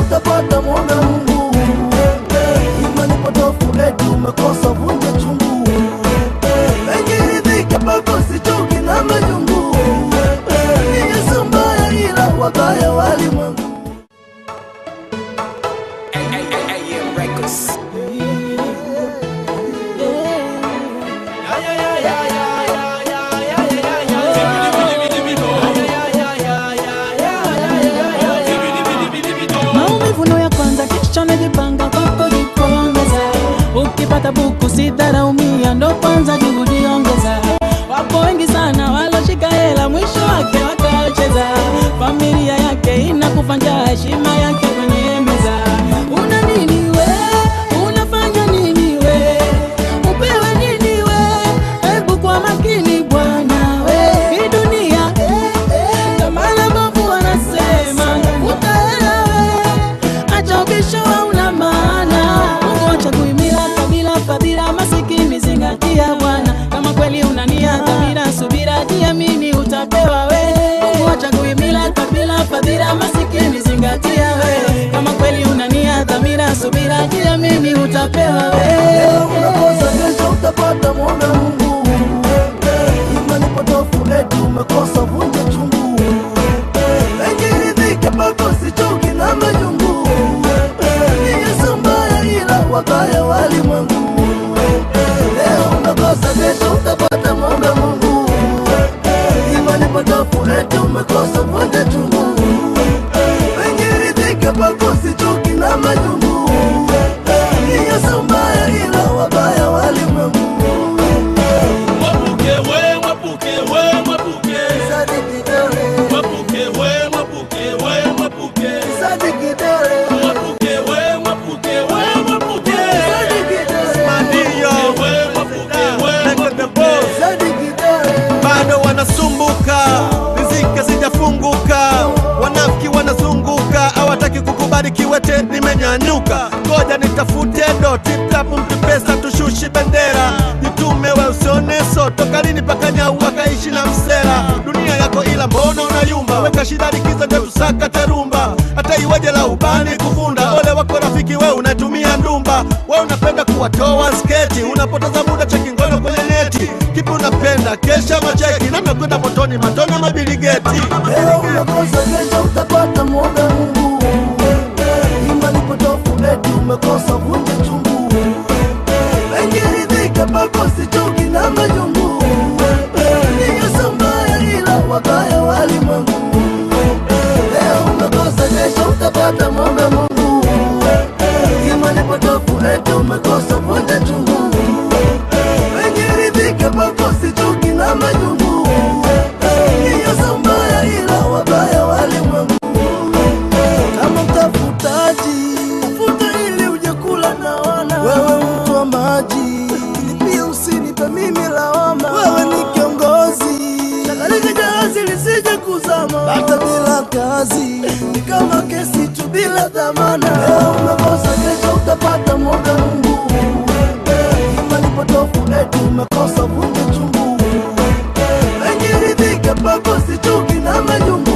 utapata muombe Mungu. Imani potofu eti umekosa vunja chungu. Engiridhike pako sichoki na majungu. Ni Yesu mbaya ila wabaya walimwengu. Ukipata buku sitaraumia ndo kwanza juhudi ongeza. Wapo wengi sana waloshika hela mwisho wake wakacheza. Familia yake inakufa njaa, heshima yake kwenye meza. Una nini we? Unafanya nini we? Upewe nini we? Hebu kwa makini bwana we. Hii dunia kama mabovu wanasema utahela we. Acha ubisho hauna maana. Acha kuimila kabila fadhila masikini zingatia bwana. Kama kweli unania dhamira subira jiamini utapewa we. Mungu acha kuimila kabila fadhila masikini zingatia we. Kama kweli unania dhamira subira jiamini utapewa we. Unakosa kesho utapata muombe Mungu. Imani potofu eti umekosa vunja chungu. Engiridhike pako sichoki na majungu. Ni Yesu mbaya ila wabaya walimwengu. Leo unakosa kesho utapata muombe Mungu. Imani potofu eti umekosa vunja chungu. Engiridhike pako sichoki na majungu. Ni Yesu mbaya ila wabaya walimwengu. Mwapuke we, mwapuke we, mwapuke. Sadiki dole. Mwapuke we, mwapuke we, mwapuke. Sadiki dole. Mwapuke we, mwapuke we, mwapuke. Sadiki dole. Madio we, mwapuke we, mwapuke. Sadiki dole. Bado wanasumbuka, riziki zijafunguka. Wanafiki wanazunguka, hawataki kukubali kiwete nimenyanyuka. Ngoja nitafute doti, tapu mtu pesa tushushi bendera. Jitume we usione soto, kalini paka nyau wakaishi na msela. Dunia yako ila mbona unayumba, weka shida likizo ndio tusaka terumba. Hata iweje la ubani kufunda, ole wako rafiki we unatumia ndumba. We unapenda kuwatoa sketi, unapoteza muda cheki ngono kwenye neti. Kipi unapenda, kesha macheki, na mnakwenda motoni matona mabiligeti. Leo unakosa kesho utapata muombe Mungu. Imani potofu eti umekosa vunja chungu. Engiridhike pako sichoki na majungu. Ni Yesu mbaya ila wabaya walimwengu. Leo unakosa kesho utapata muombe Mungu. Imani potofu eti umekosa vunja chungu. Engiridhike pako sichoki na majungu. Ni Yesu mbaya ila wabaya walimwengu. Kama mtafutaji, tafuta ili uje kula na wana. Wewe mtu wa maji, pia usinipe mimi lawama. Wewe ni kiongozi, shakalika jahazi lisije kuzama. Hata bila kazi, ni kama kesi tu bila dhamana. Leo unakosa kesho utapata muombe Mungu. Imani potofu eti umekosa vunja chungu. Engiridhike pako sichoki na majungu.